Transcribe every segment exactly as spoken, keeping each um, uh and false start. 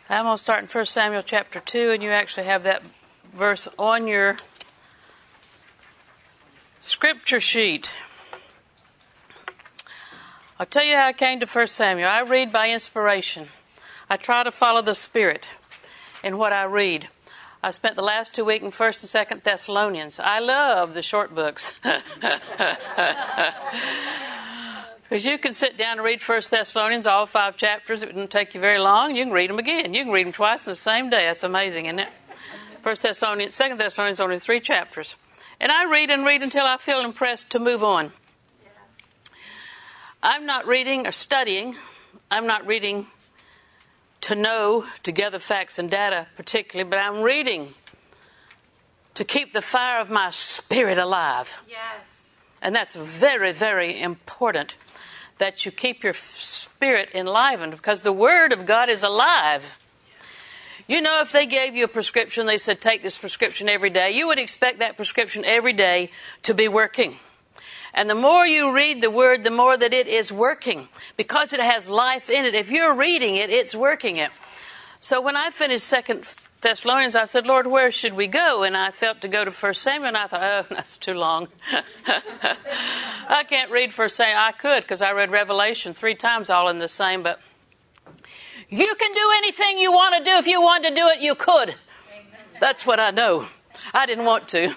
I'm going to start in First Samuel chapter two, and you actually have that verse on your scripture sheet. I'll tell you how I came to First Samuel. I read by inspiration. I try to follow the Spirit in what I read. I spent the last two weeks in First and Second Thessalonians. I love the short books. Because you can sit down and read First Thessalonians, all five chapters. It wouldn't take you very long. You can read them again. You can read them twice in the same day. That's amazing, isn't it? First Thessalonians, Second Thessalonians, only three chapters. And I read and read until I feel impressed to move on. I'm not reading or studying. I'm not reading to know, to gather facts and data particularly, but I'm reading to keep the fire of my spirit alive. Yes. And that's very, very important, that you keep your spirit enlivened, because the Word of God is alive. You know, if they gave you a prescription, they said, take this prescription every day, you would expect that prescription every day to be working. And the more you read the Word, the more that it is working, because it has life in it. If you're reading it, it's working it. So when I finished Second Thessalonians, I said, Lord, where should we go? And I felt to go to First Samuel, and I thought, oh, that's too long. I can't read First Samuel. I could, because I read Revelation three times all in the same, but you can do anything you want to do. If you want to do it, you could. That's what I know. I didn't want to.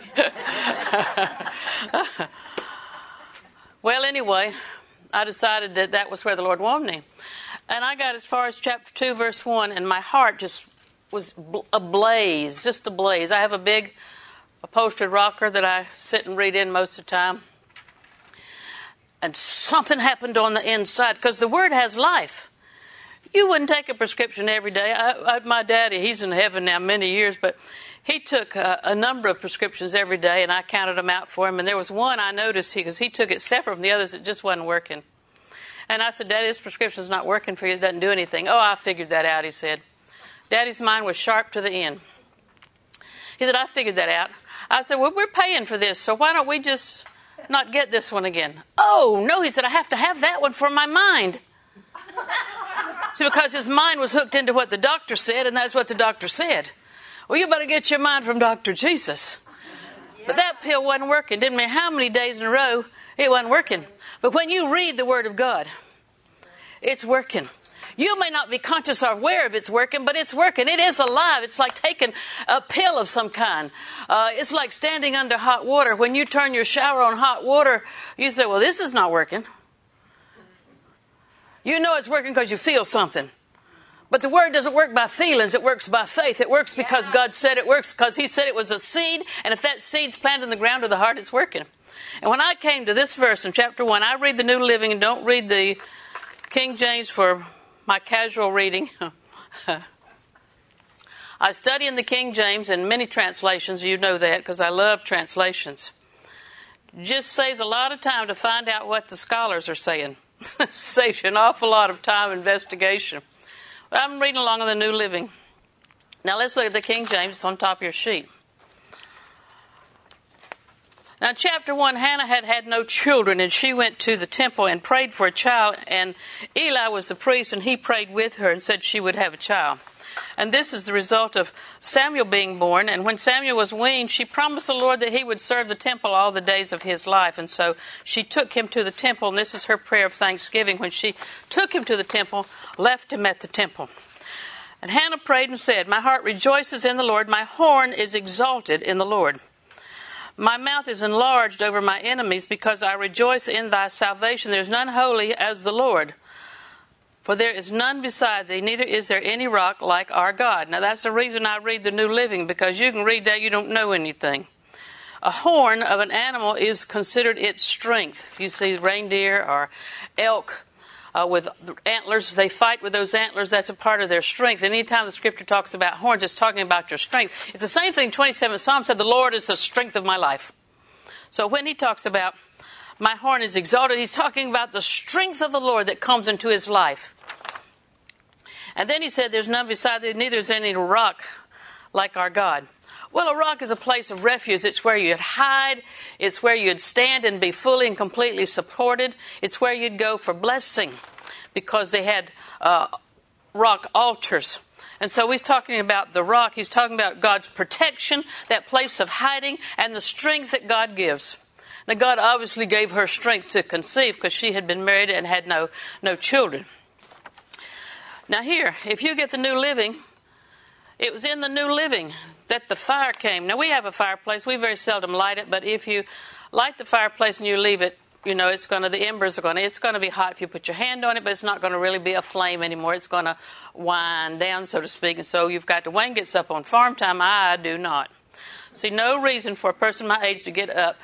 Well, anyway, I decided that that was where the Lord wanted me. And I got as far as chapter two, verse one, and my heart just was ablaze, just ablaze. I have a big upholstered rocker that I sit and read in most of the time. And something happened on the inside, because the Word has life. You wouldn't take a prescription every day. I, I, my daddy, he's in heaven now many years, but he took a, a number of prescriptions every day, and I counted them out for him. And there was one I noticed, because he, he took it separate from the others, it just wasn't working. And I said, Daddy, this prescription's not working for you. It doesn't do anything. Oh, I figured that out, he said. Daddy's mind was sharp to the end. He said, I figured that out. I said, well, we're paying for this, so why don't we just not get this one again? Oh, no, he said, I have to have that one for my mind. See, because his mind was hooked into what the doctor said, and that's what the doctor said. Well, you better get your mind from Doctor Jesus. But that pill wasn't working. Didn't matter how many days in a row, it wasn't working. But when you read the Word of God, it's working. You may not be conscious or aware of it's working, but it's working. It is alive. It's like taking a pill of some kind. Uh, it's like standing under hot water. When you turn your shower on hot water, you say, well, this is not working. You know it's working because you feel something. But the Word doesn't work by feelings. It works by faith. It works because God said it works, because He said it was a seed. And if that seed's planted in the ground of the heart, it's working. And when I came to this verse in chapter one, I read the New Living and don't read the King James for my casual reading. I study in the King James and many translations. You know that, because I love translations. Just saves a lot of time to find out what the scholars are saying. Saves you an awful lot of time investigation. I'm reading along in the New Living. Now let's look at the King James. It's on top of your sheet. Now, chapter one, Hannah had had no children, and she went to the temple and prayed for a child, and Eli was the priest, and he prayed with her and said she would have a child. And this is the result of Samuel being born. And when Samuel was weaned, she promised the Lord that he would serve the temple all the days of his life. And so she took him to the temple, and this is her prayer of thanksgiving. When she took him to the temple, left him at the temple. And Hannah prayed and said, my heart rejoices in the Lord. My horn is exalted in the Lord. My mouth is enlarged over my enemies, because I rejoice in thy salvation. There is none holy as the Lord. For there is none beside thee, neither is there any rock like our God. Now that's the reason I read the New Living, because you can read that, you don't know anything. A horn of an animal is considered its strength. If you see reindeer or elk uh, with antlers, they fight with those antlers. That's a part of their strength. And anytime the Scripture talks about horns, it's talking about your strength. It's the same thing twenty-seventh Psalm said, the Lord is the strength of my life. So when he talks about my horn is exalted, he's talking about the strength of the Lord that comes into his life. And then he said, there's none beside thee, neither is any rock like our God. Well, a rock is a place of refuge. It's where you'd hide. It's where you'd stand and be fully and completely supported. It's where you'd go for blessing, because they had uh, rock altars. And so he's talking about the rock. He's talking about God's protection, that place of hiding, and the strength that God gives. Now, God obviously gave her strength to conceive because she had been married and had no, no children. Now here, if you get the New Living, it was in the New Living that the fire came. Now, we have a fireplace. We very seldom light it, but if you light the fireplace and you leave it, you know, it's going to, the embers are going to, it's going to be hot if you put your hand on it, but it's not going to really be a flame anymore. It's going to wind down, so to speak. And so you've got to, Wayne gets up on farm time. I do not. See, no reason for a person my age to get up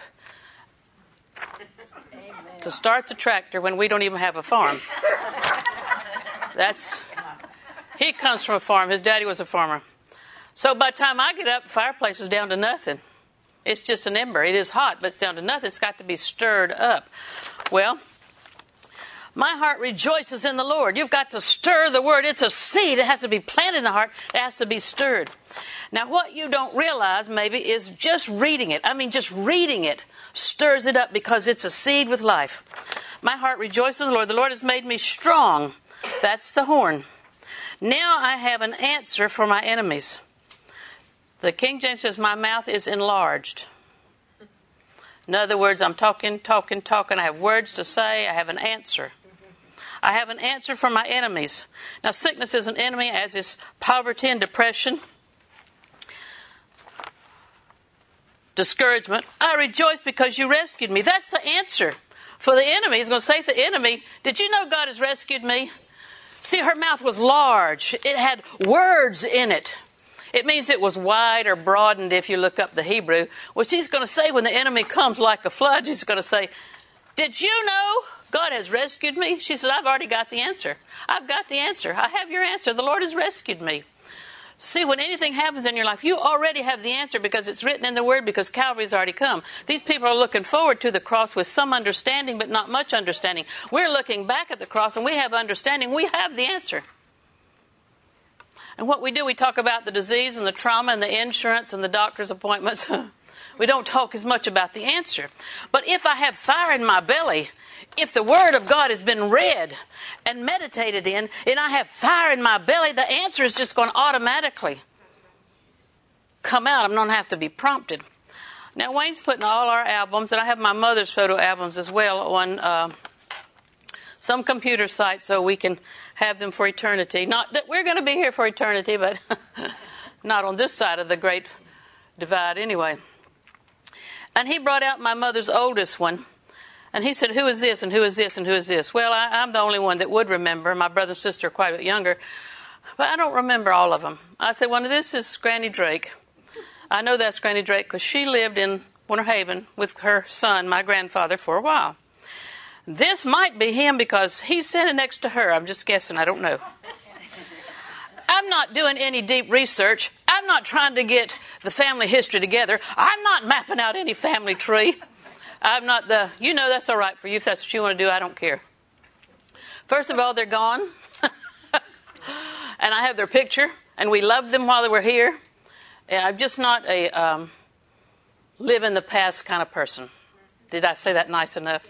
Amen. To start the tractor when we don't even have a farm. That's, he comes from a farm. His daddy was a farmer. So by the time I get up, the fireplace is down to nothing. It's just an ember. It is hot, but it's down to nothing. It's got to be stirred up. Well, my heart rejoices in the Lord. You've got to stir the word. It's a seed. It has to be planted in the heart. It has to be stirred. Now, what you don't realize, maybe, is just reading it. I mean, just reading it stirs it up because it's a seed with life. My heart rejoices in the Lord. The Lord has made me strong. That's the horn. Now I have an answer for my enemies. The King James says, my mouth is enlarged. In other words, I'm talking, talking, talking. I have words to say. I have an answer. I have an answer for my enemies. Now, sickness is an enemy, as is poverty and depression. Discouragement. I rejoice because you rescued me. That's the answer for the enemy. He's going to say to the enemy, did you know God has rescued me? See, her mouth was large. It had words in it. It means it was wide or broadened if you look up the Hebrew. Well, she's going to say when the enemy comes like a flood, she's going to say, did you know God has rescued me? She says, I've already got the answer. I've got the answer. I have your answer. The Lord has rescued me. See, when anything happens in your life, you already have the answer because it's written in the Word, because Calvary's already come. These people are looking forward to the cross with some understanding, but not much understanding. We're looking back at the cross and we have understanding. We have the answer. And what we do, we talk about the disease and the trauma and the insurance and the doctor's appointments. We don't talk as much about the answer. But if I have fire in my belly, if the Word of God has been read and meditated in, and I have fire in my belly, the answer is just going to automatically come out. I'm not going to have to be prompted. Now, Wayne's putting all our albums, and I have my mother's photo albums as well on uh, some computer site so we can have them for eternity. Not that we're going to be here for eternity, but not on this side of the great divide anyway. And he brought out my mother's oldest one. And he said, who is this and who is this and who is this? Well, I, I'm the only one that would remember. My brother and sister are quite a bit younger. But I don't remember all of them. I said, well, this is Granny Drake. I know that's Granny Drake because she lived in Winter Haven with her son, my grandfather, for a while. This might be him because he's sitting next to her. I'm just guessing. I don't know. I'm not doing any deep research. I'm not trying to get the family history together. I'm not mapping out any family tree. I'm not the, you know, that's all right for you. If that's what you want to do, I don't care. First of all, they're gone. And I have their picture. And we loved them while they were here. And I'm just not a um, live in the past kind of person. Did I say that nice enough?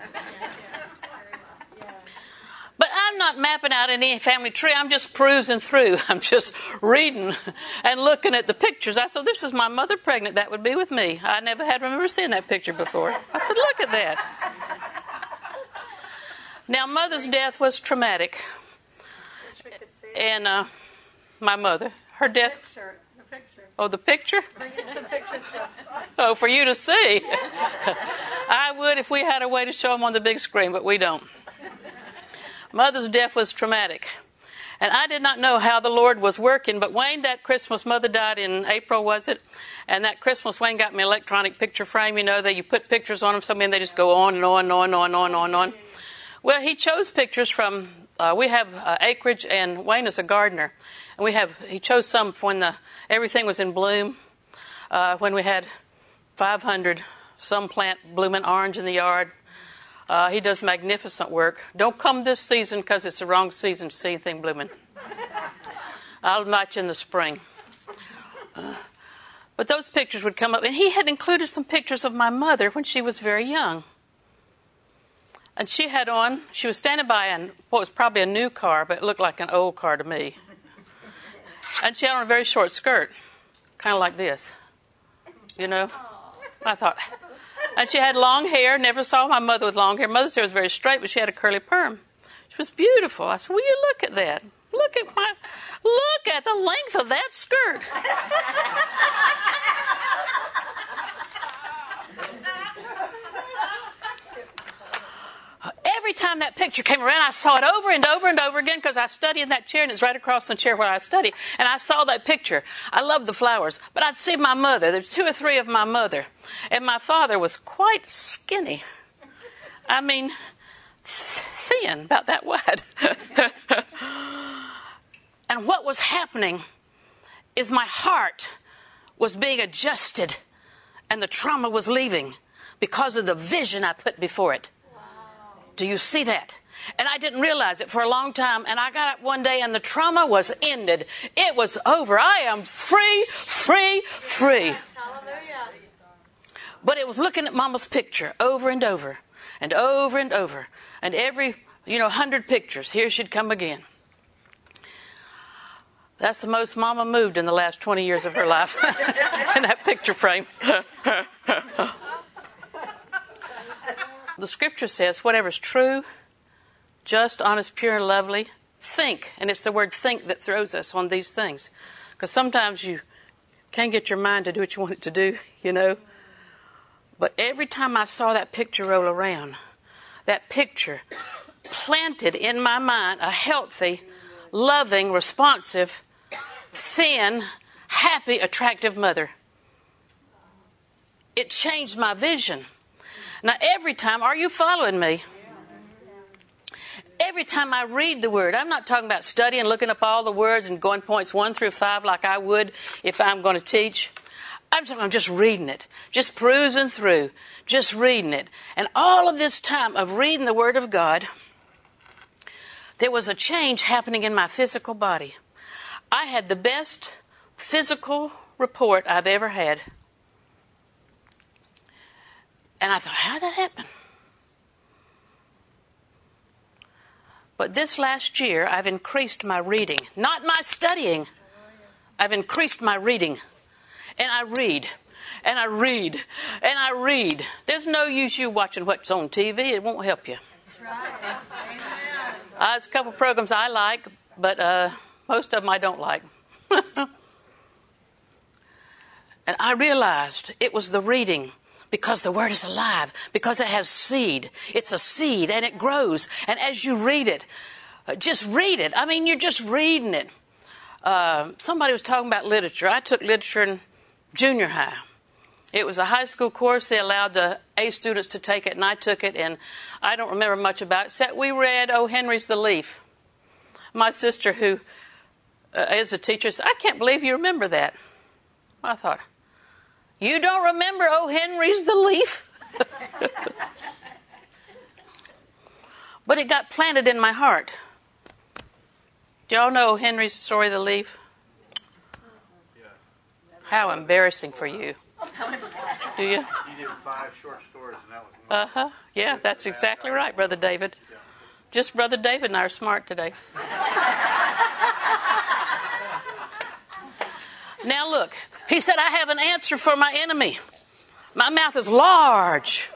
But I'm not mapping out any family tree. I'm just perusing through. I'm just reading and looking at the pictures. I said, this is my mother pregnant. That would be with me. I never had remember seeing that picture before. I said, look at that. Now, Mother's death was traumatic. And uh, my mother, her death. Picture. The picture. Oh, the picture? Bring in some pictures for us to see. Oh, for you to see. I would if we had a way to show them on the big screen, but we don't. Mother's death was traumatic. And I did not know how the Lord was working, but Wayne, that Christmas, Mother died in April, was it? And that Christmas, Wayne got me an electronic picture frame, you know, that you put pictures on them, so I mean, they just go on and on and on and on and on and on. Well, he chose pictures from, uh, we have uh, acreage, and Wayne is a gardener. And we have, he chose some when the everything was in bloom, uh, when we had five hundred, some plant blooming orange in the yard. Uh, he does magnificent work. Don't come this season because it's the wrong season to see anything blooming. I'll invite you in the spring. Uh, but those pictures would come up. And he had included some pictures of my mother when she was very young. And she had on, she was standing by an, what was probably a new car, but it looked like an old car to me. And she had on a very short skirt, kind of like this, you know. I thought, and she had long hair. Never saw my mother with long hair. Mother's hair was very straight, but she had a curly perm. She was beautiful. I said, will you look at that? Look at my, look at the length of that skirt. Every time that picture came around, I saw it over and over and over again because I study in that chair, and it's right across the chair where I study. And I saw that picture. I love the flowers. But I'd see my mother. There's two or three of my mother. And my father was quite skinny. I mean, thin, about that wide. And what was happening is my heart was being adjusted, and the trauma was leaving because of the vision I put before it. Do you see that? And I didn't realize it for a long time. And I got up one day and the trauma was ended. It was over. I am free, free, free. Hallelujah. But it was looking at Mama's picture over and over and over and over. And every, you know, hundred pictures, here she'd come again. That's the most Mama moved in the last twenty years of her life in that picture frame. The scripture says, whatever's true, just, honest, pure, and lovely, think. And it's the word think that throws us on these things. Because sometimes you can't get your mind to do what you want it to do, you know. But every time I saw that picture roll around, that picture planted in my mind a healthy, loving, responsive, thin, happy, attractive mother. It changed my vision. Now, every time, are you following me? Every time I read the Word, I'm not talking about studying, looking up all the words and going points one through five like I would if I'm going to teach. I'm talking about just reading it, just perusing through, just reading it. And all of this time of reading the Word of God, there was a change happening in my physical body. I had the best physical report I've ever had. And I thought, how did that happen? But this last year, I've increased my reading. Not my studying. I've increased my reading. And I read. And I read. And I read. There's no use you watching what's on T V. It won't help you. That's right. Amen. Uh, there's a couple of programs I like, but uh, most of them I don't like. And I realized it was the reading. Because the Word is alive. Because it has seed. It's a seed and it grows. And as you read it, just read it. I mean, you're just reading it. Uh, somebody was talking about literature. I took literature in junior high. It was a high school course. They allowed the A students to take it, and I took it. And I don't remember much about it, except we read O. Henry's The Leaf. My sister, who uh, is a teacher, said, I can't believe you remember that. I thought, you don't remember O. Henry's The Leaf? But it got planted in my heart. Do y'all know O. Henry's story, The Leaf? Yes. How embarrassing for you. Do you? He did five short stories, and that was one. Uh-huh. Yeah, that's exactly right, Brother David. Just Brother David and I are smart today. Now look, he said, I have an answer for my enemy. My mouth is large.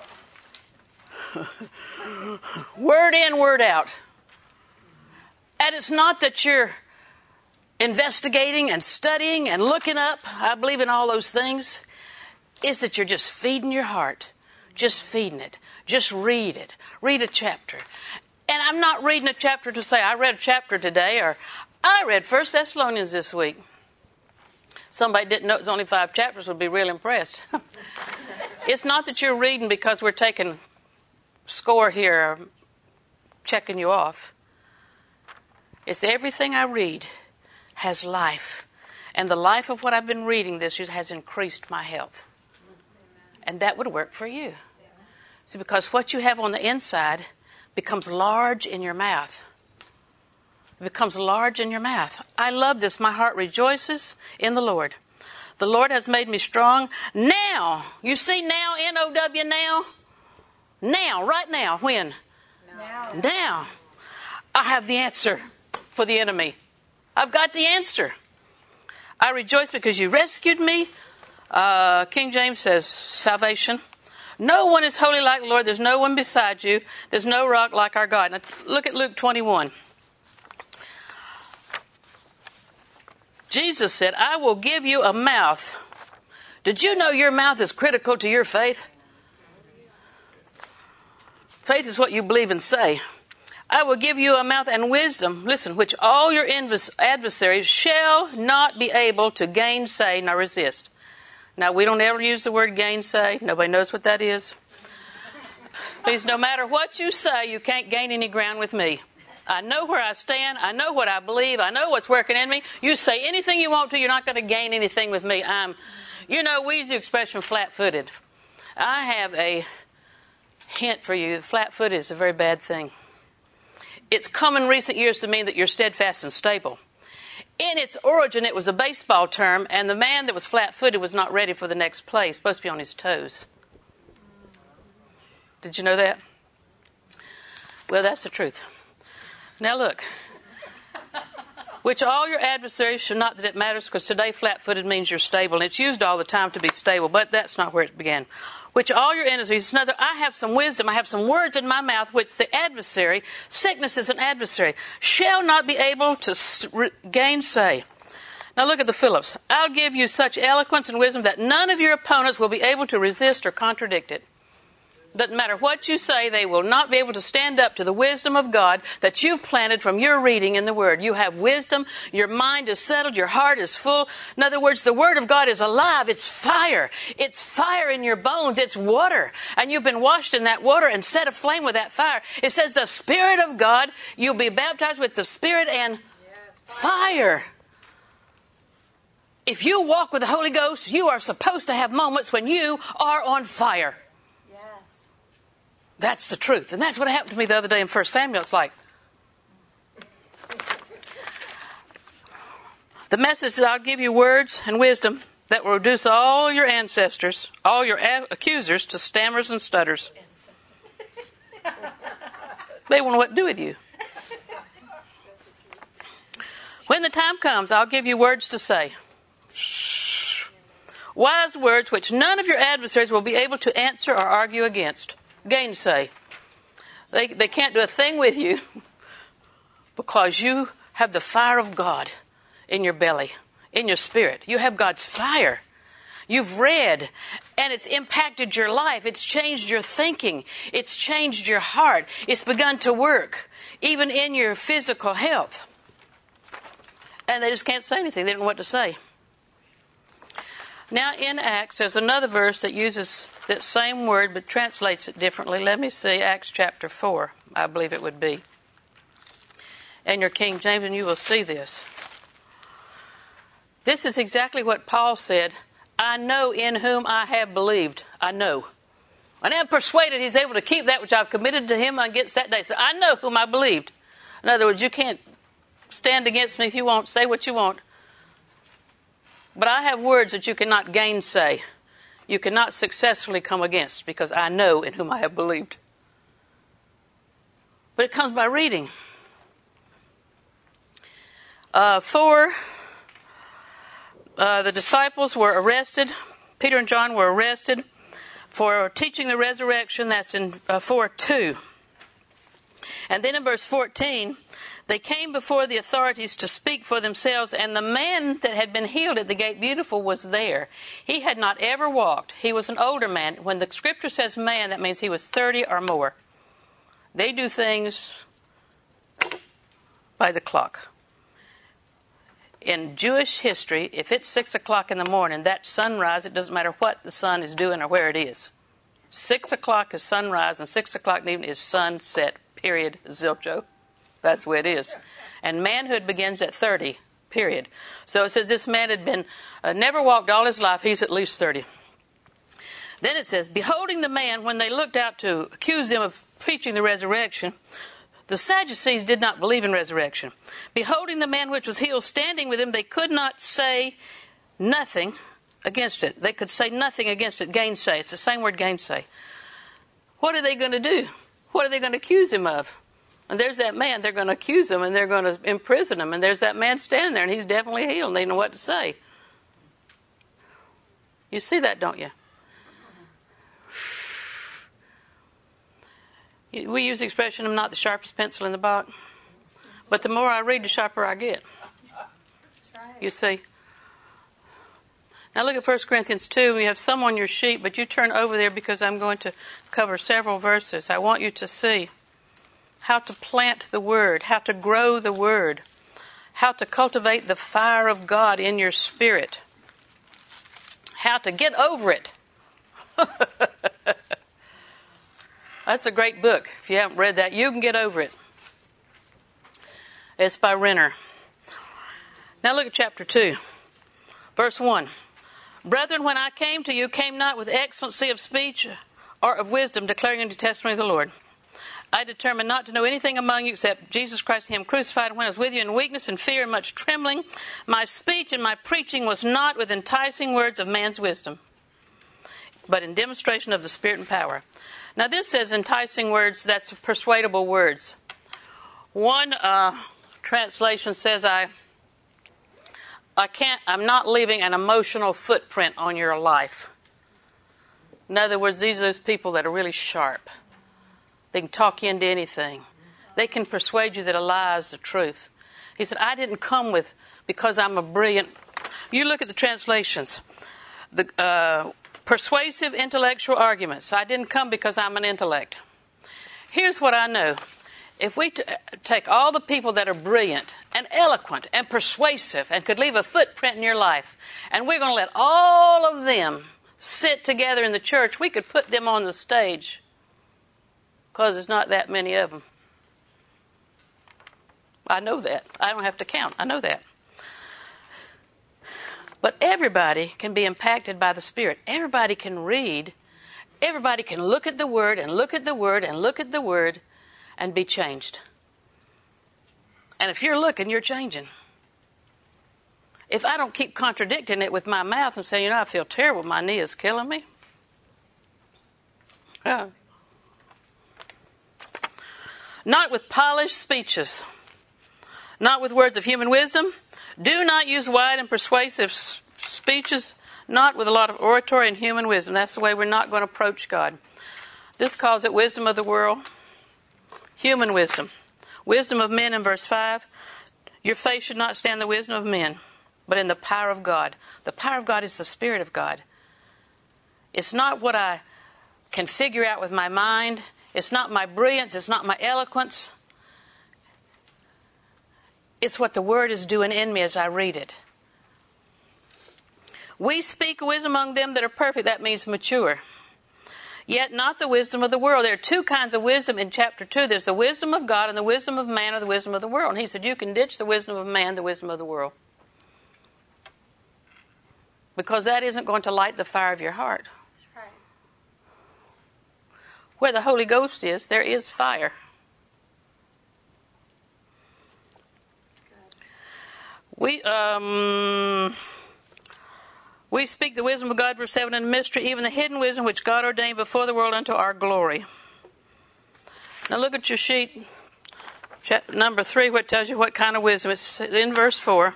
Word in, word out. And it's not that you're investigating and studying and looking up. I believe in all those things. It's that you're just feeding your heart. Just feeding it. Just read it. Read a chapter. And I'm not reading a chapter to say, I read a chapter today, or I read First Thessalonians this week. Somebody didn't know it was only five chapters would be real impressed. It's not that you're reading because we're taking score here, checking you off. It's everything I read has life. And the life of what I've been reading this year has increased my health. And that would work for you. See, because what you have on the inside becomes large in your mouth. It becomes large in your mouth. I love this. My heart rejoices in the Lord. The Lord has made me strong. Now, you see now, N O W now? Now, right now. When? Now. Now. I have the answer for the enemy. I've got the answer. I rejoice because you rescued me. Uh, King James says salvation. No one is holy like the Lord. There's no one beside you. There's no rock like our God. Now look at Luke twenty-one. Jesus said, I will give you a mouth. Did you know your mouth is critical to your faith? Faith is what you believe and say. I will give you a mouth and wisdom, listen, which all your adversaries shall not be able to gainsay nor resist. Now, we don't ever use the word gainsay. Nobody knows what that is. Because no matter what you say, you can't gain any ground with me. I know where I stand. I know what I believe. I know what's working in me. You say anything you want to, you're not going to gain anything with me. I'm, you know, we use the expression flat-footed. I have a hint for you. Flat-footed is a very bad thing. It's come in recent years to mean that you're steadfast and stable. In its origin, it was a baseball term, and the man that was flat-footed was not ready for the next play. He's supposed to be on his toes. Did you know that? Well, that's the truth. Now look. Which all your adversaries should not that it matters, because today flat-footed means you're stable, and it's used all the time to be stable, but that's not where it began. Which all your adversaries, another, I have some wisdom, I have some words in my mouth, which the adversary, sickness is an adversary, shall not be able to gainsay. Now look at the Phillips. I'll give you such eloquence and wisdom that none of your opponents will be able to resist or contradict it. Doesn't matter what you say, they will not be able to stand up to the wisdom of God that you've planted from your reading in the Word. You have wisdom, your mind is settled, your heart is full. In other words, the Word of God is alive, it's fire. It's fire in your bones, it's water. And you've been washed in that water and set aflame with that fire. It says the Spirit of God, you'll be baptized with the Spirit and yes, fire. fire. If you walk with the Holy Ghost, you are supposed to have moments when you are on fire. That's the truth. And that's what happened to me the other day in First Samuel. It's like, the message is, I'll give you words and wisdom that will reduce all your ancestors, all your a- accusers to stammers and stutters. They won't know what to do with you. When the time comes, I'll give you words to say. Wise words which none of your adversaries will be able to answer or argue against. Gainsay. They, they can't do a thing with you because you have the fire of God in your belly, in your spirit. You have God's fire. You've read, and it's impacted your life. It's changed your thinking. It's changed your heart. It's begun to work, even in your physical health. And they just can't say anything. They don't know what to say. Now in Acts, there's another verse that uses that same word but translates it differently. Let me see, Acts chapter four, I believe it would be. And your King James, and you will see this. This is exactly what Paul said. I know in whom I have believed. I know. And I am persuaded he's able to keep that which I've committed to him against that day. So I know whom I believed. In other words, you can't stand against me if you want. Say what you want. But I have words that you cannot gainsay. You cannot successfully come against, because I know in whom I have believed. But it comes by reading. Uh, four, uh, the disciples were arrested. Peter and John were arrested for teaching the resurrection. That's in uh, four two. And then in verse fourteen, they came before the authorities to speak for themselves, and the man that had been healed at the gate beautiful was there. He had not ever walked. He was an older man. When the scripture says man, that means he was thirty or more. They do things by the clock. In Jewish history, if it's six o'clock in the morning, that's sunrise. It doesn't matter what the sun is doing or where it is. Six o'clock is sunrise, and six o'clock in the evening is sunset, period, zilcho. That's the way it is. And manhood begins at thirty, period. So it says this man had been, uh, never walked all his life. He's at least thirty. Then it says, beholding the man, when they looked out to accuse him of preaching the resurrection, the Sadducees did not believe in resurrection. Beholding the man which was healed, standing with him, they could not say nothing against it. They could say nothing against it, gainsay. It's the same word, gainsay. What are they going to do? What are they going to accuse him of? And there's that man, they're going to accuse him, and they're going to imprison him, and there's that man standing there, and he's definitely healed, and they don't know what to say. You see that, don't you? We use the expression, I'm not the sharpest pencil in the box. But the more I read, the sharper I get. That's right. You see? Now look at First Corinthians two. You have some on your sheet, but you turn over there because I'm going to cover several verses. I want you to see how to plant the Word, how to grow the Word, how to cultivate the fire of God in your spirit, how to get over it. That's a great book. If you haven't read that, You Can Get Over It. It's by Renner. Now look at chapter two, verse one. Brethren, when I came to you, came not with excellency of speech or of wisdom, declaring the testimony of the Lord. I determined not to know anything among you except Jesus Christ and Him crucified. And when I was with you in weakness and fear and much trembling, my speech and my preaching was not with enticing words of man's wisdom, but in demonstration of the Spirit and power. Now this says enticing words, that's persuadable words. One uh, translation says, I I can't, I'm not leaving an emotional footprint on your life. In other words, these are those people that are really sharp. They can talk you into anything. They can persuade you that a lie is the truth. He said, I didn't come with, because I'm a brilliant. You look at the translations. The uh, persuasive intellectual arguments. I didn't come because I'm an intellect. Here's what I know. If we t- take all the people that are brilliant and eloquent and persuasive and could leave a footprint in your life, and we're going to let all of them sit together in the church, we could put them on the stage because there's not that many of them. I know that. I don't have to count. I know that. But everybody can be impacted by the Spirit. Everybody can read. Everybody can look at the Word and look at the Word and look at the Word and be changed. And if you're looking, you're changing. If I don't keep contradicting it with my mouth and saying, you know, I feel terrible, my knee is killing me. Uh, not with polished speeches, not with words of human wisdom. Do not use wide and persuasive speeches, not with a lot of oratory and human wisdom. That's the way we're not going to approach God. This calls it wisdom of the world. Human wisdom. Wisdom of men in verse five. Your faith should not stand in the wisdom of men, but in the power of God. The power of God is the Spirit of God. It's not what I can figure out with my mind. It's not my brilliance. It's not my eloquence. It's what the Word is doing in me as I read it. We speak wisdom among them that are perfect. That means mature. Yet not the wisdom of the world. There are two kinds of wisdom in chapter two. There's the wisdom of God and the wisdom of man or the wisdom of the world. And he said you can ditch the wisdom of man, the wisdom of the world. Because that isn't going to light the fire of your heart. That's right. Where the Holy Ghost is, there is fire. We, um... We speak the wisdom of God, verse seven, in the mystery, even the hidden wisdom which God ordained before the world unto our glory. Now look at your sheet, chapter number three, where it tells you what kind of wisdom. It's in verse four.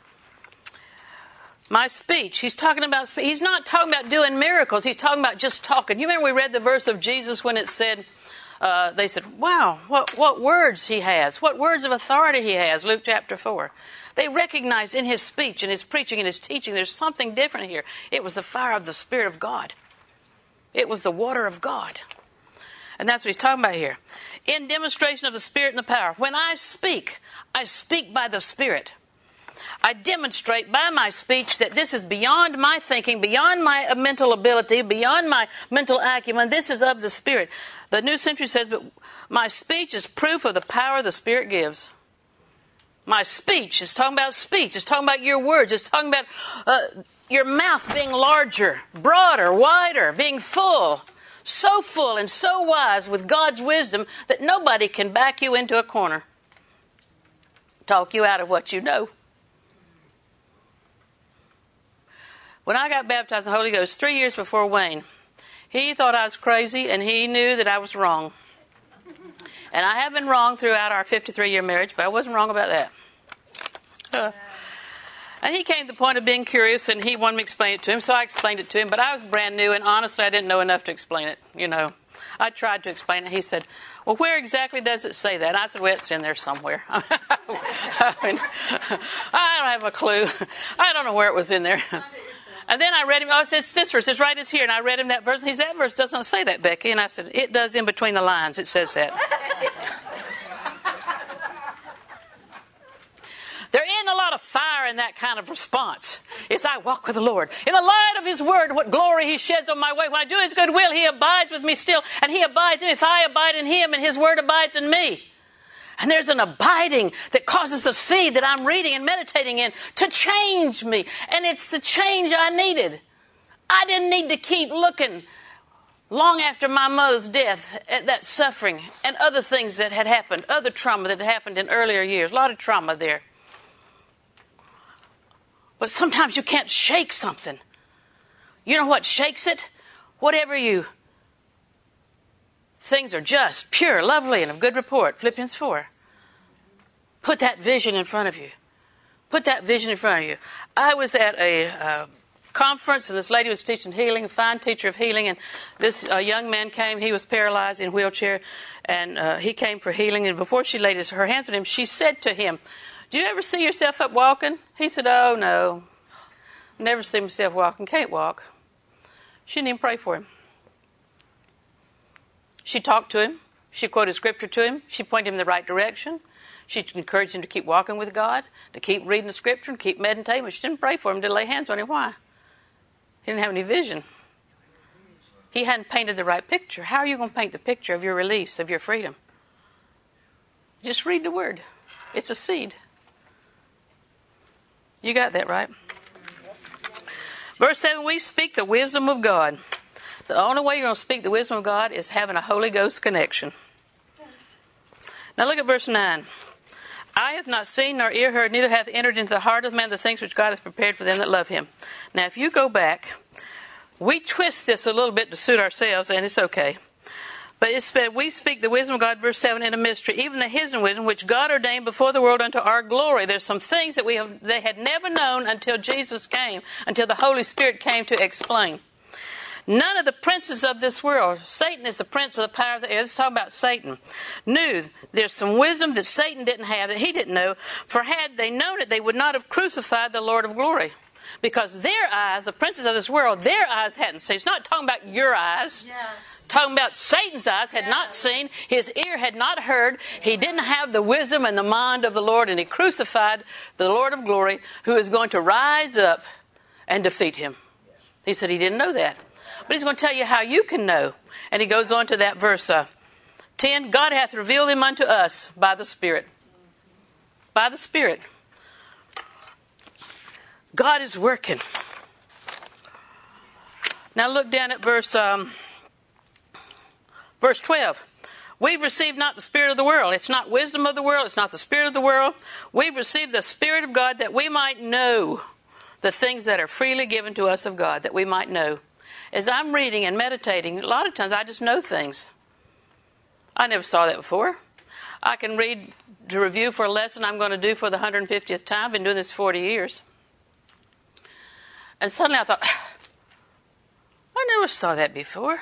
My speech. He's talking about, he's not talking about doing miracles. He's talking about just talking. You remember we read the verse of Jesus when it said, uh, they said, wow, what, what words he has. What words of authority he has. Luke chapter four. They recognized in his speech and his preaching and his teaching, there's something different here. It was the fire of the Spirit of God. It was the water of God. And that's what he's talking about here. In demonstration of the Spirit and the power. When I speak, I speak by the Spirit. I demonstrate by my speech that this is beyond my thinking, beyond my mental ability, beyond my mental acumen. This is of the Spirit. The New Century says, but my speech is proof of the power the Spirit gives. My speech is talking about speech. It's talking about your words. It's talking about uh, your mouth being larger, broader, wider, being full. So full and so wise with God's wisdom that nobody can back you into a corner. Talk you out of what you know. When I got baptized in the Holy Ghost three years before Wayne, he thought I was crazy and he knew that I was wrong. And I have been wrong throughout our fifty-three year marriage, but I wasn't wrong about that. Uh, And he came to the point of being curious, and he wanted me to explain it to him, so I explained it to him. But I was brand new, and honestly, I didn't know enough to explain it, you know. I tried to explain it. He said, well, where exactly does it say that? And I said, well, it's in there somewhere. I mean, I don't have a clue. I don't know where it was in there. And then I read him, oh, it's this verse, it's right, it's here. And I read him that verse, and he said, that verse doesn't say that, Becky. And I said, it does in between the lines, it says that. There ain't a lot of fire in that kind of response. As I walk with the Lord, in the light of His Word, what glory He sheds on my way. When I do His good will, He abides with me still, and He abides in me. If I abide in Him, and His Word abides in me. And there's an abiding that causes the seed that I'm reading and meditating in to change me. And it's the change I needed. I didn't need to keep looking long after my mother's death at that suffering and other things that had happened, other trauma that had happened in earlier years. A lot of trauma there. But sometimes you can't shake something. You know what shakes it? Whatever you... Things are just, pure, lovely, and of good report. Philippians four. Put that vision in front of you. Put that vision in front of you. I was at a uh, conference, and this lady was teaching healing, a fine teacher of healing, and this uh, young man came. He was paralyzed in a wheelchair, and uh, he came for healing. And before she laid his, her hands on him, she said to him, do you ever see yourself up walking? He said, oh, no. Never see myself walking. Can't walk. She didn't even pray for him. She talked to him. She quoted scripture to him. She pointed him in the right direction. She encouraged him to keep walking with God, to keep reading the scripture, and keep meditating. But she didn't pray for him, didn't lay hands on him. Why? He didn't have any vision. He hadn't painted the right picture. How are you going to paint the picture of your release, of your freedom? Just read the Word. It's a seed. You got that right. Verse seven, we speak the wisdom of God. The only way you're going to speak the wisdom of God is having a Holy Ghost connection. Now look at verse nine. Eye hath not seen nor ear heard, neither hath entered into the heart of man the things which God hath prepared for them that love Him. Now if you go back, we twist this a little bit to suit ourselves, and it's okay. But it said, we speak the wisdom of God, verse seven, in a mystery, even the hidden wisdom which God ordained before the world unto our glory. There's some things that we have they had never known until Jesus came, until the Holy Spirit came to explain. None of the princes of this world, Satan is the prince of the power of the air. Let's talk about Satan. Knew there's some wisdom that Satan didn't have, that he didn't know. For had they known it, they would not have crucified the Lord of glory. Because their eyes, the princes of this world, their eyes hadn't seen. It's not talking about your eyes. Yes. Talking about Satan's eyes had yes. not seen. His ear had not heard. He didn't have the wisdom and the mind of the Lord. And he crucified the Lord of glory, who is going to rise up and defeat him. He said he didn't know that. But he's going to tell you how you can know. And he goes on to that verse uh, ten. God hath revealed them unto us by the Spirit. By the Spirit. God is working. Now look down at verse um, verse twelve. We've received not the spirit of the world. It's not wisdom of the world. It's not the spirit of the world. We've received the Spirit of God that we might know the things that are freely given to us of God, that we might know. As I'm reading and meditating, a lot of times I just know things. I never saw that before. I can read to review for a lesson I'm going to do for the one hundred fiftieth time. I've been doing this forty years. And suddenly I thought, I never saw that before.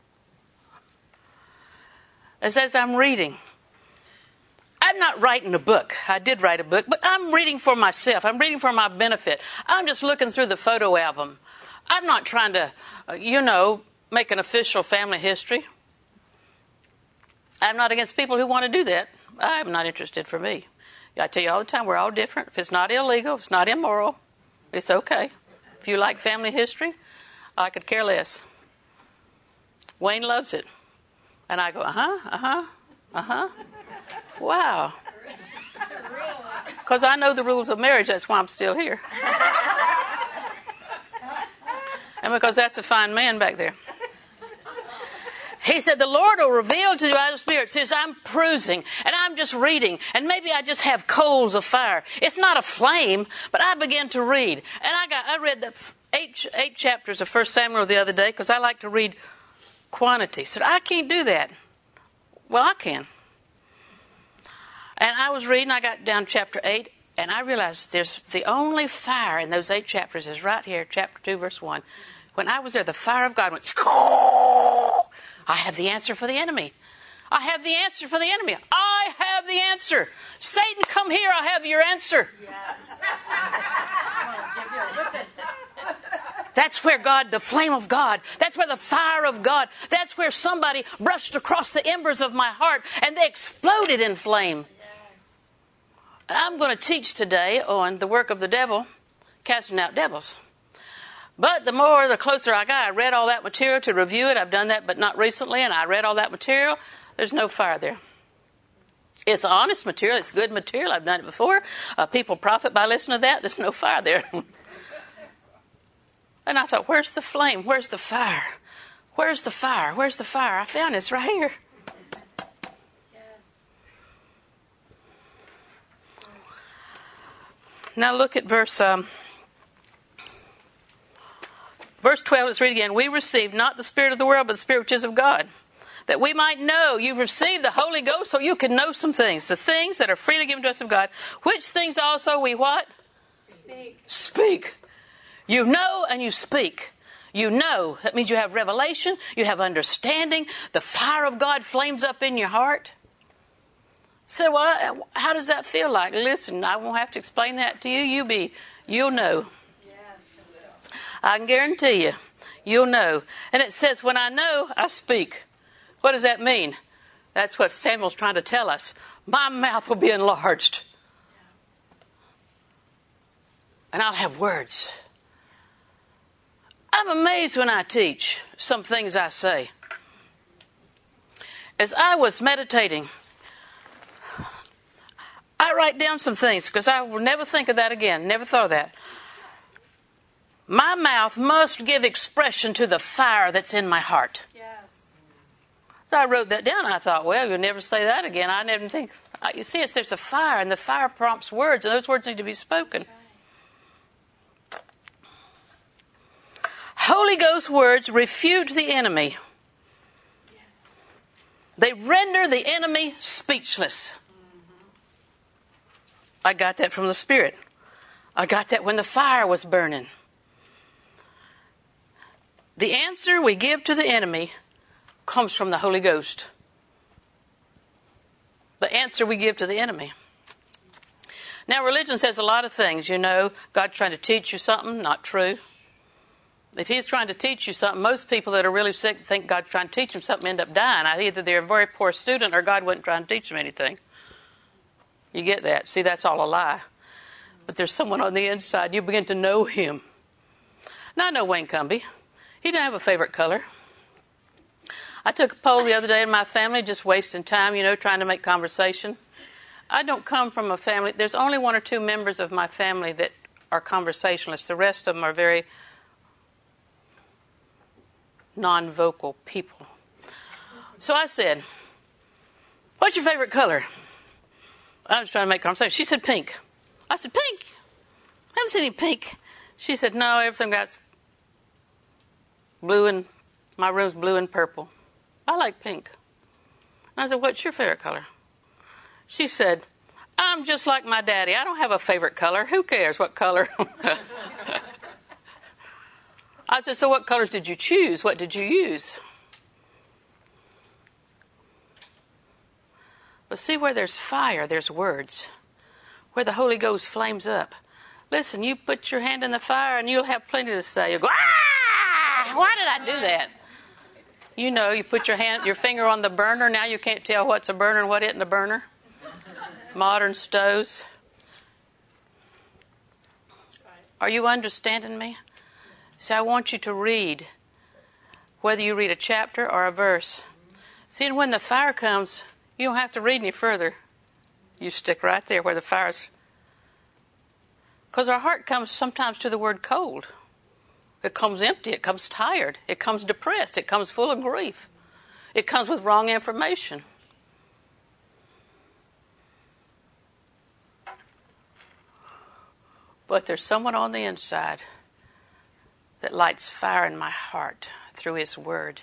As as I'm reading, I'm not writing a book. I did write a book, but I'm reading for myself. I'm reading for my benefit. I'm just looking through the photo album. I'm not trying to, uh, you know, make an official family history. I'm not against people who want to do that. I'm not interested for me. I tell you all the time, we're all different. If it's not illegal, if it's not immoral, it's okay. If you like family history, I could care less. Wayne loves it. And I go, uh-huh, uh-huh, uh-huh. Wow. Because I know the rules of marriage, that's why I'm still here. And because that's a fine man back there. He said, the Lord will reveal to you out of spirit. Says, I'm cruising, and I'm just reading, and maybe I just have coals of fire. It's not a flame, but I began to read. And I got I read the eight, eight chapters of First Samuel the other day, because I like to read quantity. So I can't do that. Well, I can. And I was reading, I got down to chapter eight, And I realized there's the only fire in those eight chapters is right here, chapter two, verse one. When I was there, the fire of God went, I have the answer for the enemy. I have the answer for the enemy. I have the answer. Satan, come here. I have your answer. Yes. That's where God, the flame of God, that's where the fire of God, that's where somebody brushed across the embers of my heart and they exploded in flame. I'm going to teach today on the work of the devil, casting out devils. But the more, the closer I got, I read all that material to review it. I've done that, but not recently, and I read all that material. There's no fire there. It's honest material. It's good material. I've done it before. Uh, people profit by listening to that. There's no fire there. And I thought, where's the flame? Where's the fire? Where's the fire? Where's the fire? I found it. It's right here. Now look at verse um, verse twelve. Let's read again. We received not the spirit of the world, but the spirit which is of God, that we might know. You've received the Holy Ghost so you can know some things, the things that are freely given to us of God, which things also we what? Speak. Speak. You know and you speak. You know. That means you have revelation. You have understanding. The fire of God flames up in your heart. So well, how does that feel like? Listen, I won't have to explain that to you. You be, you'll know. Yes, I will. I can guarantee you, you'll know. And it says, when I know, I speak. What does that mean? That's what Samuel's trying to tell us. My mouth will be enlarged. And I'll have words. I'm amazed when I teach some things I say. As I was meditating, I write down some things because I will never think of that again. Never thought of that. My mouth must give expression to the fire that's in my heart. Yes. So I wrote that down. And I thought, well, you'll never say that again. I never think. You see, it's, there's a fire, and the fire prompts words, and those words need to be spoken. Holy Ghost words refute the enemy. Yes. They render the enemy speechless. I got that from the Spirit. I got that when the fire was burning. The answer we give to the enemy comes from the Holy Ghost. The answer we give to the enemy. Now, religion says a lot of things. You know, God's trying to teach you something. Not true. If He's trying to teach you something, most people that are really sick think God's trying to teach them something end up dying. Either they're a very poor student or God wasn't trying to teach them anything. You get that? See, that's all a lie. But there's someone on the inside. You begin to know him. Now, I know Wayne Cumbie. He didn't have a favorite color. I took a poll the other day in my family, just wasting time, you know, trying to make conversation. I don't come from a family. There's only one or two members of my family that are conversationalists. The rest of them are very non-vocal people. So I said, what's your favorite color? I was trying to make conversation. She said pink. I said, pink? I haven't seen any pink. She said, no, everything got blue and, my room's blue and purple. I like pink. And I said, what's your favorite color? She said, I'm just like my daddy. I don't have a favorite color. Who cares what color? I said, so what colors did you choose? What did you use? But see, where there's fire, there's words. Where the Holy Ghost flames up. Listen, you put your hand in the fire and you'll have plenty to say. You'll go, ah! Why did I do that? You know, you put your hand, your finger on the burner. Now you can't tell what's a burner and what isn't a burner. Modern stoves. Are you understanding me? See, I want you to read, whether you read a chapter or a verse. See, and when the fire comes, you don't have to read any further. You stick right there where the fire's. Because our heart comes sometimes to the word cold. It comes empty. It comes tired. It comes depressed. It comes full of grief. It comes with wrong information. But there's someone on the inside that lights fire in my heart through His Word.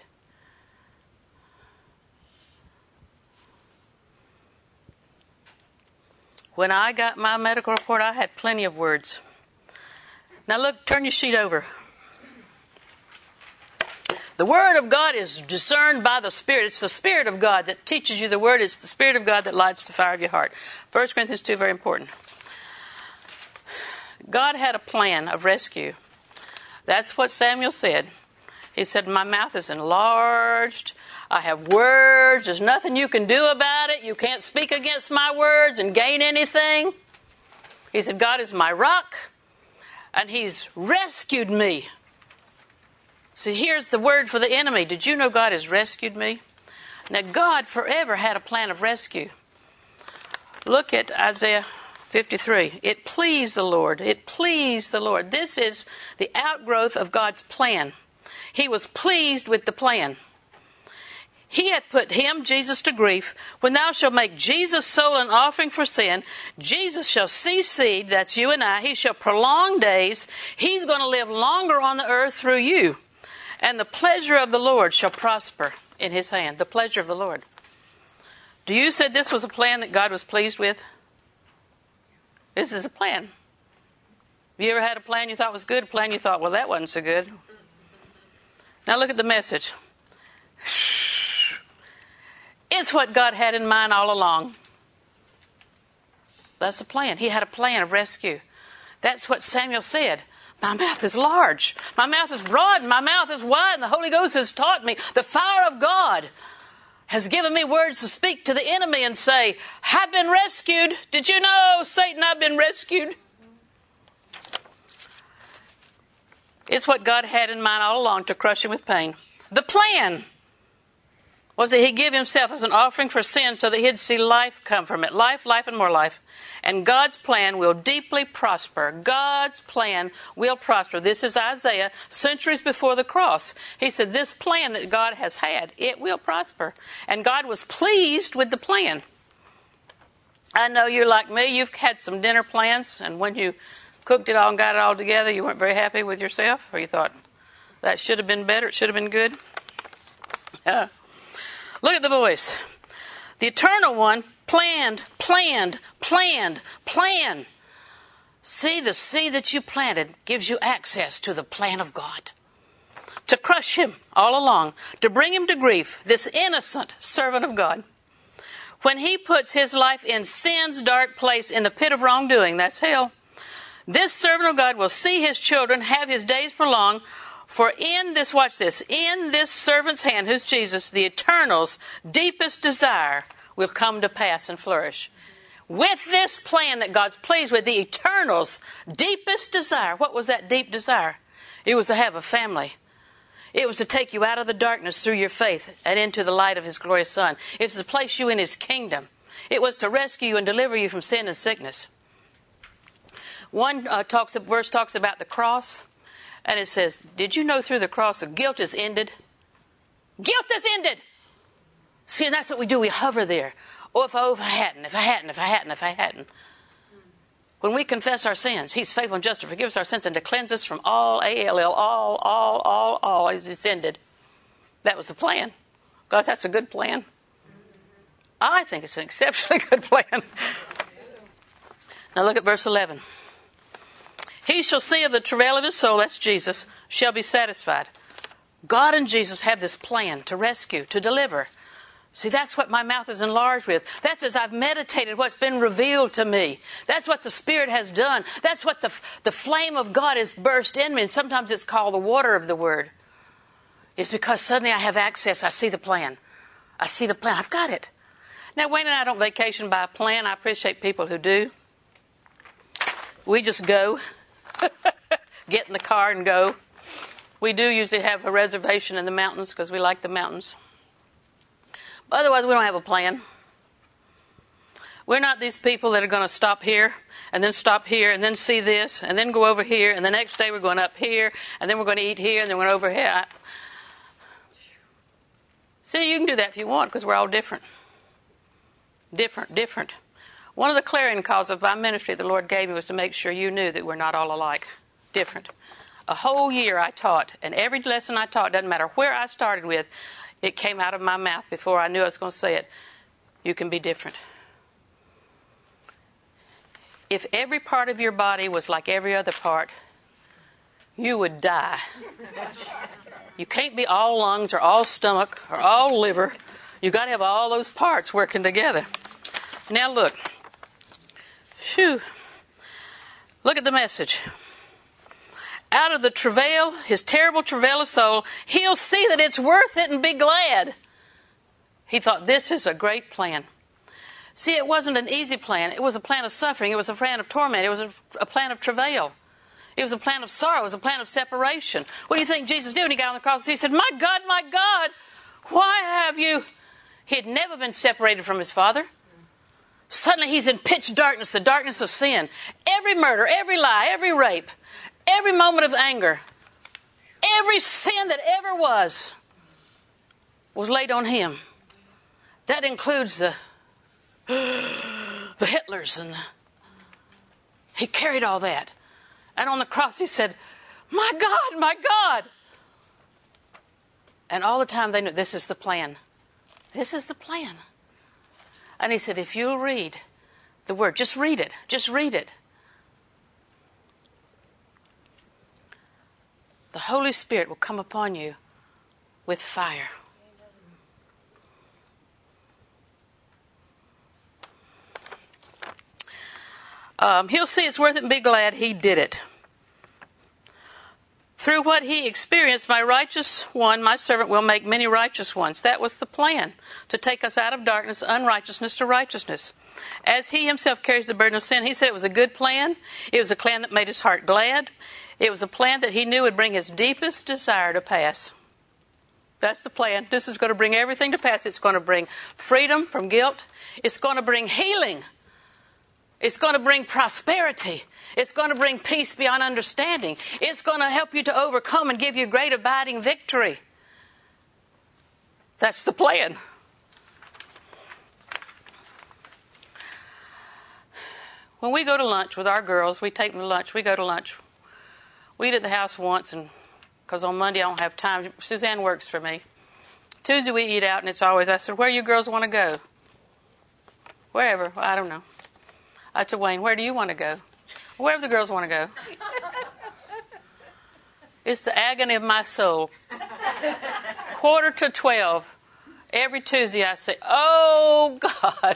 When I got my medical report, I had plenty of words. Now look, turn your sheet over. The Word of God is discerned by the Spirit. It's the Spirit of God that teaches you the Word. It's the Spirit of God that lights the fire of your heart. First Corinthians two, very important. God had a plan of rescue. That's what Samuel said. He said, my mouth is enlarged. I have words. There's nothing you can do about it. You can't speak against my words and gain anything. He said, God is my rock, and He's rescued me. See, here's the word for the enemy. Did you know God has rescued me? Now, God forever had a plan of rescue. Look at Isaiah fifty-three. It pleased the Lord. It pleased the Lord. This is the outgrowth of God's plan. He was pleased with the plan. He had put him, Jesus, to grief. When thou shalt make Jesus' soul an offering for sin, Jesus shall see seed, that's you and I. He shall prolong days. He's going to live longer on the earth through you. And the pleasure of the Lord shall prosper in His hand. The pleasure of the Lord. Do you say this was a plan that God was pleased with? This is a plan. Have you ever had a plan you thought was good, a plan you thought, well, that wasn't so good? Now look at the message. It's what God had in mind all along. That's the plan. He had a plan of rescue. That's what Samuel said. My mouth is large. My mouth is broad. My mouth is wide. And the Holy Ghost has taught me. The fire of God has given me words to speak to the enemy and say, I've been rescued. Did you know, Satan, I've been rescued? It's what God had in mind all along, to crush him with pain. The plan was that He'd give Himself as an offering for sin so that He'd see life come from it. Life, life, and more life. And God's plan will deeply prosper. God's plan will prosper. This is Isaiah, centuries before the cross. He said, this plan that God has had, it will prosper. And God was pleased with the plan. I know you're like me. You've had some dinner plans, and when you cooked it all and got it all together, you weren't very happy with yourself, or you thought, that should have been better, it should have been good. Uh, look at the voice. The Eternal One planned, planned, planned, planned. See, the seed that you planted gives you access to the plan of God. To crush him all along, to bring him to grief, this innocent servant of God. When he puts his life in sin's dark place in the pit of wrongdoing, that's hell, this servant of God will see his children have his days prolonged. For in this, watch this, in this servant's hand, who's Jesus, the Eternal's deepest desire will come to pass and flourish. With this plan that God's pleased with, the Eternal's deepest desire, what was that deep desire? It was to have a family. It was to take you out of the darkness through your faith and into the light of His glorious Son. It's to place you in His kingdom. It was to rescue you and deliver you from sin and sickness. One uh, talks, verse talks about the cross. And it says, did you know through the cross the guilt is ended? Guilt is ended! See, and that's what we do. We hover there. Oh, if I, oh, if I hadn't, if I hadn't, if I hadn't, if I hadn't. When we confess our sins, He's faithful and just to forgive us our sins and to cleanse us from all, A L L, all, all, all, all, as it's ended. That was the plan. God, that's a good plan. I think it's an exceptionally good plan. Now look at verse eleven. He shall see of the travail of his soul, that's Jesus, shall be satisfied. God and Jesus have this plan to rescue, to deliver. See, that's what my mouth is enlarged with. That's as I've meditated what's been revealed to me. That's what the Spirit has done. That's what the, the flame of God has burst in me. And sometimes it's called the water of the Word. It's because suddenly I have access. I see the plan. I see the plan. I've got it. Now, Wayne and I don't vacation by a plan. I appreciate people who do. We just go. Get in the car and go. We do usually have a reservation in the mountains because we like the mountains. But otherwise, we don't have a plan. We're not these people that are going to stop here and then stop here and then see this and then go over here and the next day we're going up here and then we're going to eat here and then we're going over here. I... See, you can do that if you want because we're all different. Different, different. One of the clarion calls of my ministry the Lord gave me was to make sure you knew that we're not all alike. Different. A whole year I taught, and every lesson I taught, doesn't matter where I started with, it came out of my mouth before I knew I was going to say it. You can be different. if every part of your body was like every other part, you would die. You can't be all lungs or all stomach or all liver. You got to have all those parts working together. Now look. Phew. Look at the message. Out of the travail, his terrible travail of soul, he'll see that it's worth it and be glad. He thought, this is a great plan. See, it wasn't an easy plan. It was a plan of suffering. It was a plan of torment. It was a, a plan of travail. It was a plan of sorrow. It was a plan of separation. What do you think Jesus did when he got on the cross? He said, my God, my God, why have you... He had never been separated from his Father. Suddenly he's in pitch darkness, the darkness of sin. Every murder, every lie, every rape, every moment of anger, every sin that ever was, was laid on him. That includes the, the Hitlers. And the, he carried all that. And on the cross he said, my God, my God. And all the time they knew, this is the plan. This is the plan. And he said, if you'll read the word, just read it. Just read it. The Holy Spirit will come upon you with fire. Um, he'll see it's worth it and be glad he did it. Through what he experienced, my righteous one, my servant, will make many righteous ones. That was the plan, to take us out of darkness, unrighteousness, to righteousness. As he himself carries the burden of sin, he said it was a good plan. It was a plan that made his heart glad. It was a plan that he knew would bring his deepest desire to pass. That's the plan. This is going to bring everything to pass. It's going to bring freedom from guilt. It's going to bring healing. It's going to bring prosperity. It's going to bring peace beyond understanding. It's going to help you to overcome and give you great abiding victory. That's the plan. When we go to lunch with our girls, we take them to lunch. We go to lunch. We eat at the house once, and because on Monday I don't have time. Suzanne works for me. Tuesday we eat out, and it's always, I said, where you girls want to go? Wherever. I don't know. I said, Wayne, where do you want to go? Wherever the girls want to go. It's the agony of my soul. Quarter to twelve. Every Tuesday I say, oh, God.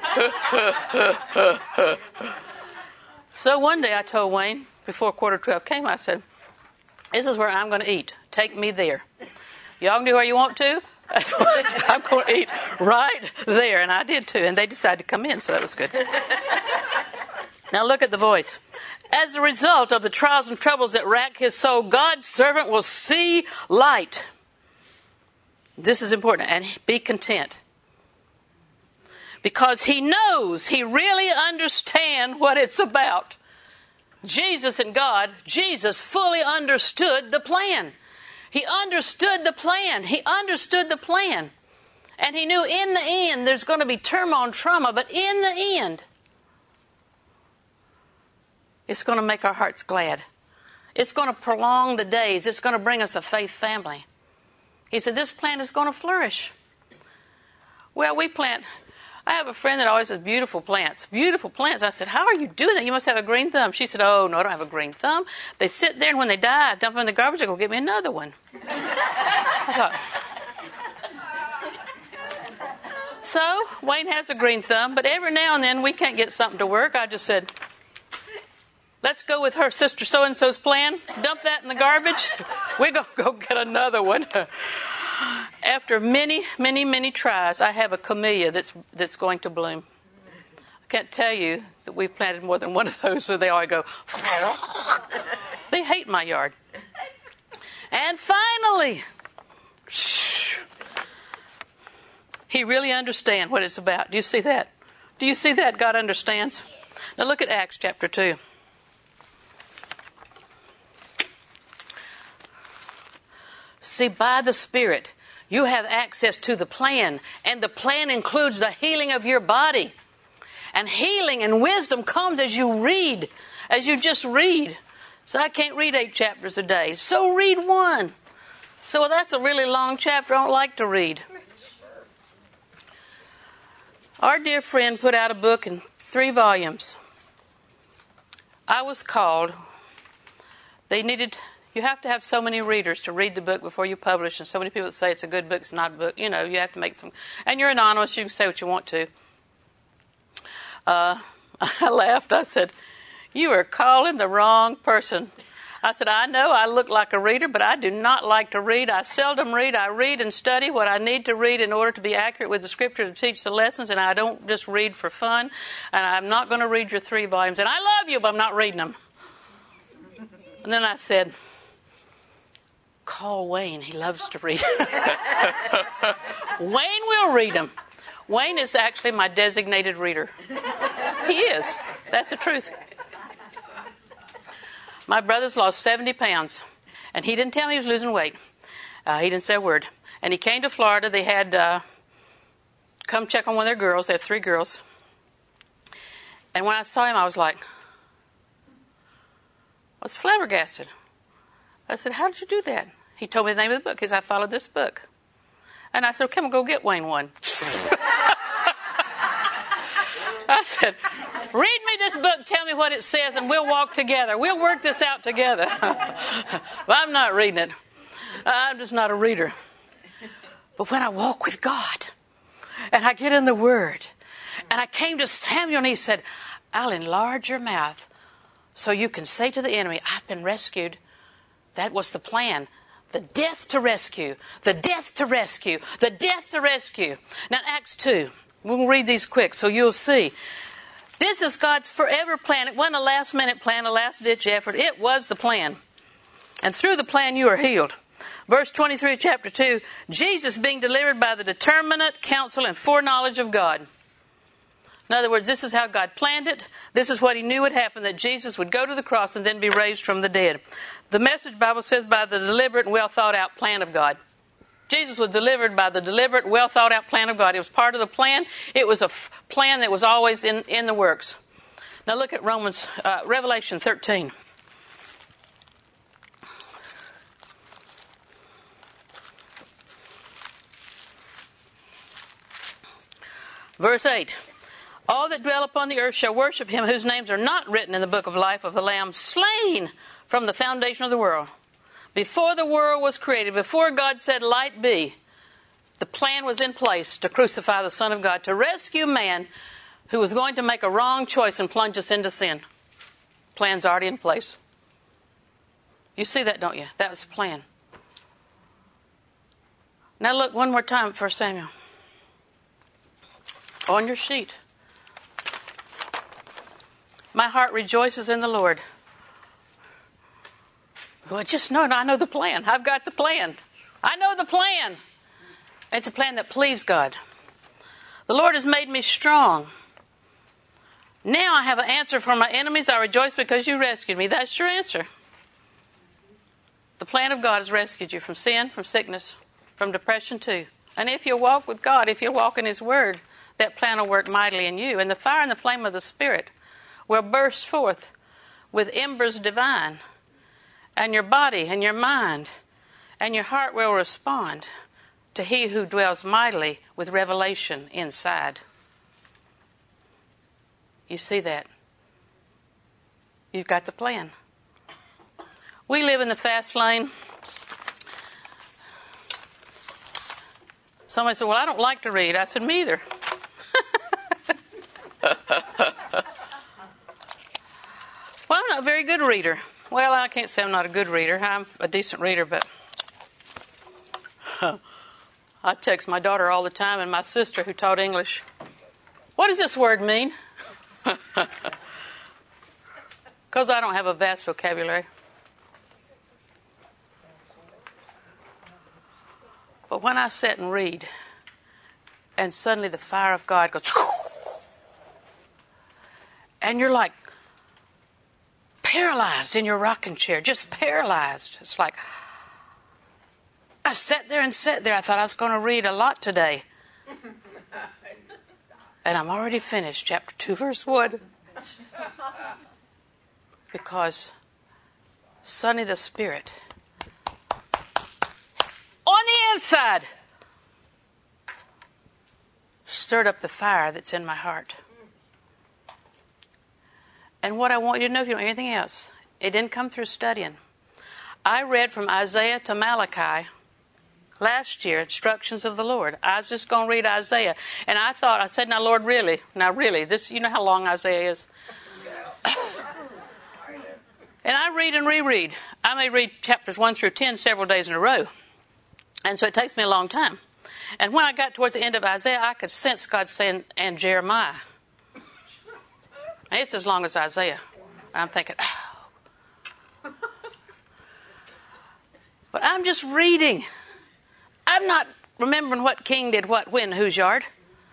So one day I told Wayne, before quarter to twelve came, I said, this is where I'm going to eat. Take me there. Y'all can do where you want to. That's what I'm going to eat right there. And I did too. And they decided to come in, so that was good. Now look at the voice. As a result of the trials and troubles that rack his soul, God's servant will see light. This is important. And be content. Because he knows, he really understands what it's about. Jesus and God, Jesus fully understood the plan. He understood the plan. He understood the plan. And he knew in the end there's going to be turmoil and trauma, but in the end, it's going to make our hearts glad. It's going to prolong the days. It's going to bring us a faith family. He said, this plant is going to flourish. Well, we plant... I have a friend that always has beautiful plants. Beautiful plants. I said, how are you doing that? You must have a green thumb. She said, oh, no, I don't have a green thumb. They sit there, and when they die, I dump them in the garbage. I go, get me another one. I thought... So, Wayne has a green thumb, but every now and then we can't get something to work. I just said, let's go with her sister so-and-so's plan. Dump that in the garbage. We're going to go get another one. After many, many, many tries, I have a camellia that's that's going to bloom. I can't tell you that we've planted more than one of those, so they all go. They hate my yard. And finally, he really understands what it's about. Do you see that? Do you see that? God understands. Now look at Acts chapter two. See, by the Spirit, you have access to the plan, and the plan includes the healing of your body. And healing and wisdom comes as you read, as you just read. So I can't read eight chapters a day, so read one. So well, that's a really long chapter I don't like to read. Our dear friend put out a book in three volumes. I was called. They needed, you have to have so many readers to read the book before you publish, and so many people that say it's a good book, it's not a book. You know, you have to make some, and you're anonymous, you can say what you want to. Uh, I laughed. I said, "You are calling the wrong person." I said, "I know I look like a reader, but I do not like to read. I seldom read. I read and study what I need to read in order to be accurate with the Scripture to teach the lessons, and I don't just read for fun. And I'm not going to read your three volumes. And I love you, but I'm not reading them." And then I said, "Call Wayne. He loves to read." Wayne will read them. Wayne is actually my designated reader. He is. That's the truth. My brother's lost seventy pounds, and he didn't tell me he was losing weight. Uh, he didn't say a word. And he came to Florida. They had uh, come check on one of their girls. They have three girls. And when I saw him, I was like, I was flabbergasted. I said, "How did you do that?" He told me the name of the book because I followed this book. And I said, "Come on, go get Wayne one." I said, "Read me this book, tell me what it says, and we'll walk together. We'll work this out together." Well, I'm not reading it. I'm just not a reader. But when I walk with God, and I get in the Word, and I came to Samuel, and he said, "I'll enlarge your mouth so you can say to the enemy, I've been rescued." That was the plan. The death to rescue. The death to rescue. The death to rescue. Now, Acts two. We'll read these quick so you'll see. This is God's forever plan. It wasn't a last-minute plan, a last-ditch effort. It was the plan. And through the plan, you are healed. Verse twenty-three of chapter two, Jesus being delivered by the determinate counsel and foreknowledge of God. In other words, this is how God planned it. This is what he knew would happen, that Jesus would go to the cross and then be raised from the dead. The Message Bible says by the deliberate and well-thought-out plan of God. Jesus was delivered by the deliberate, well-thought-out plan of God. It was part of the plan. It was a f- plan that was always in, in the works. Now look at Romans, uh, Revelation thirteen. Verse eight. All that dwell upon the earth shall worship him whose names are not written in the book of life of the Lamb, slain from the foundation of the world. Before the world was created, before God said, "Light be," the plan was in place to crucify the Son of God, to rescue man who was going to make a wrong choice and plunge us into sin. Plan's already in place. You see that, don't you? That was the plan. Now look one more time at First Samuel. On your sheet. My heart rejoices in the Lord. Well, just know, I know the plan. I've got the plan. I know the plan. It's a plan that pleased God. The Lord has made me strong. Now I have an answer for my enemies. I rejoice because you rescued me. That's your answer. The plan of God has rescued you from sin, from sickness, from depression too. And if you walk with God, if you walk in His Word, that plan will work mightily in you. And the fire and the flame of the Spirit will burst forth with embers divine. And your body and your mind and your heart will respond to He who dwells mightily with revelation inside. You see that? You've got the plan. We live in the fast lane. Somebody said, "Well, I don't like to read." I said, "Me either." Well, I'm not a very good reader. Well, I can't say I'm not a good reader. I'm a decent reader, but huh, I text my daughter all the time and my sister who taught English, "What does this word mean?" Because I don't have a vast vocabulary. But when I sit and read, and suddenly the fire of God goes, and you're like paralyzed in your rocking chair, just paralyzed. It's like, I sat there and sat there. I thought I was going to read a lot today. And I'm already finished, chapter two, verse one. Because suddenly the Spirit on the inside stirred up the fire that's in my heart. And what I want you to know, if you don't know anything else, it didn't come through studying. I read from Isaiah to Malachi last year, instructions of the Lord. I was just going to read Isaiah. And I thought, I said, now, Lord, really? Now, really? This, you know how long Isaiah is? And I read and reread. I may read chapters one through ten several days in a row. And so it takes me a long time. And when I got towards the end of Isaiah, I could sense God saying, and Jeremiah. And it's as long as Isaiah. And I'm thinking, oh. But I'm just reading. I'm not remembering what king did what, when, whose yard.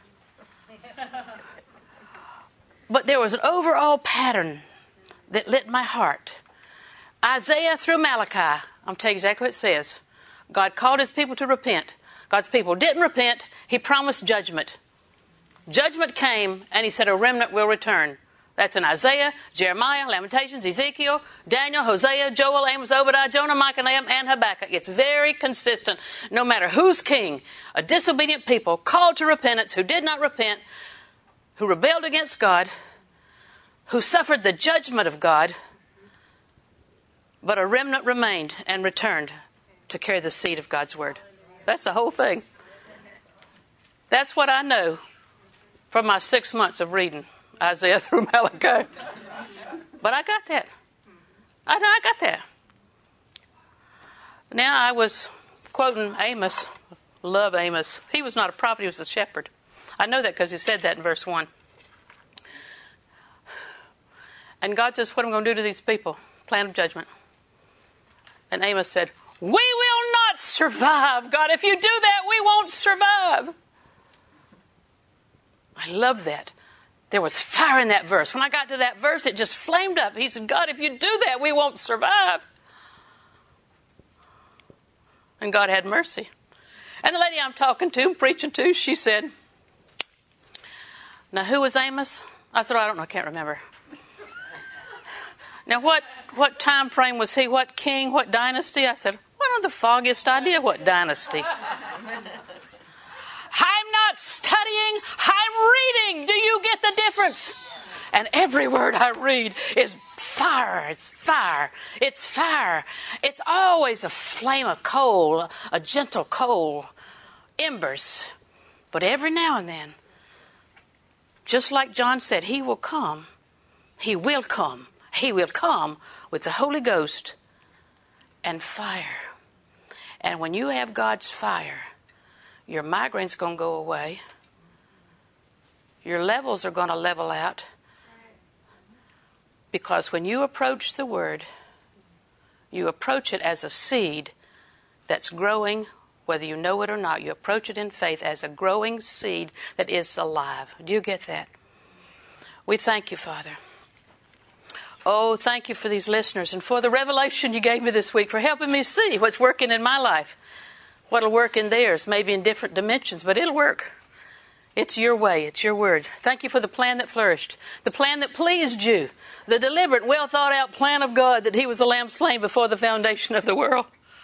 But there was an overall pattern that lit my heart. Isaiah through Malachi, I'm going to tell you exactly what it says. God called his people to repent. God's people didn't repent. He promised judgment. Judgment came, and he said a remnant will return. That's in Isaiah, Jeremiah, Lamentations, Ezekiel, Daniel, Hosea, Joel, Amos, Obadiah, Jonah, Micah, Nahum, and Habakkuk. It's very consistent. No matter who's king, a disobedient people called to repentance who did not repent, who rebelled against God, who suffered the judgment of God, but a remnant remained and returned to carry the seed of God's word. That's the whole thing. That's what I know from my six months of reading Isaiah through Malachi. But I got that. I, I got that. Now I was quoting Amos. Love Amos. He was not a prophet, he was a shepherd. I know that because he said that in verse one. And God says, what am I going to do to these people? Plan of judgment. And Amos said, we will not survive. God, if you do that, we won't survive. I love that. There was fire in that verse. When I got to that verse, it just flamed up. He said, God, if you do that, we won't survive. And God had mercy. And the lady I'm talking to, preaching to, she said, now who was Amos? I said, oh, I don't know, I can't remember. Now what, what time frame was he? What king? What dynasty? I said, I don't have the foggiest idea what dynasty. I'm not studying, I'm reading. Do you get the difference? And every word I read is fire. It's fire. It's fire. It's always a flame of coal, a gentle coal, embers. But every now and then, just like John said, he will come. He will come. He will come with the Holy Ghost and fire. And when you have God's fire, your migraine's going to go away. Your levels are going to level out. Because when you approach the Word, you approach it as a seed that's growing, whether you know it or not. You approach it in faith as a growing seed that is alive. Do you get that? We thank you, Father. Oh, thank you for these listeners and for the revelation you gave me this week, for helping me see what's working in my life. What'll work in theirs, maybe in different dimensions, but it'll work. It's your way. It's your word. Thank you for the plan that flourished, the plan that pleased you, the deliberate, well thought out plan of God that he was the lamb slain before the foundation of the world.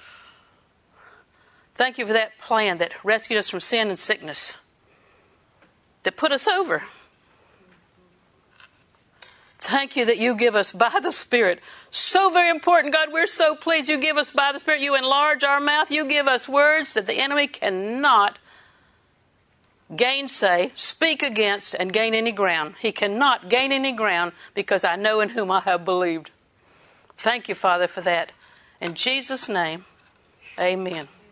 Thank you for that plan that rescued us from sin and sickness, that put us over. Thank you that you give us by the Spirit. So very important, God. We're so pleased you give us by the Spirit. You enlarge our mouth. You give us words that the enemy cannot gainsay, speak against, and gain any ground. He cannot gain any ground because I know in whom I have believed. Thank you, Father, for that. In Jesus' name, amen.